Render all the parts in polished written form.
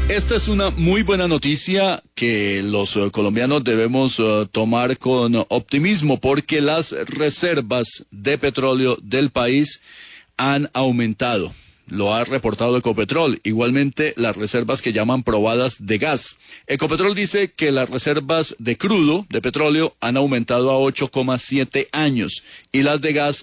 Esta es una muy buena noticia que los colombianos debemos tomar con optimismo, porque las reservas de petróleo del país han aumentado. Lo ha reportado Ecopetrol. Igualmente, las reservas que llaman probadas de gas. Ecopetrol dice que las reservas de crudo, de petróleo, han aumentado a 8,7 años y las de gas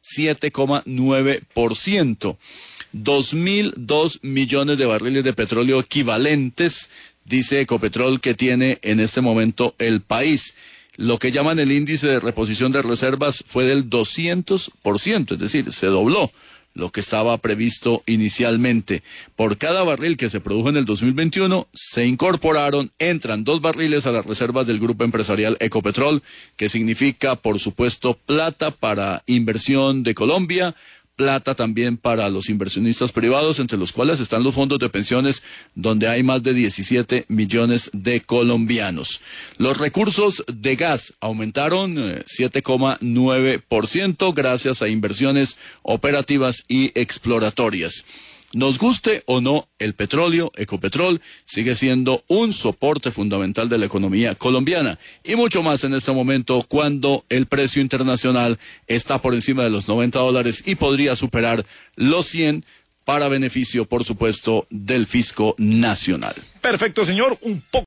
7,9%. 2.002 millones de barriles de petróleo equivalentes, dice Ecopetrol, que tiene en este momento el país. Lo que llaman el índice de reposición de reservas fue del 200%, es decir, se dobló lo que estaba previsto inicialmente. Por cada barril que se produjo en el 2021, entran 2 barriles a las reservas del grupo empresarial Ecopetrol, que significa, por supuesto, plata para inversión de Colombia, plata también para los inversionistas privados, entre los cuales están los fondos de pensiones, donde hay más de 17 millones de colombianos. Los recursos de gas aumentaron 7,9% gracias a inversiones operativas y exploratorias. Nos guste o no el petróleo, Ecopetrol sigue siendo un soporte fundamental de la economía colombiana, y mucho más en este momento cuando el precio internacional está por encima de los $90 y podría superar los 100 para beneficio, por supuesto, del fisco nacional. Perfecto, señor. Un poco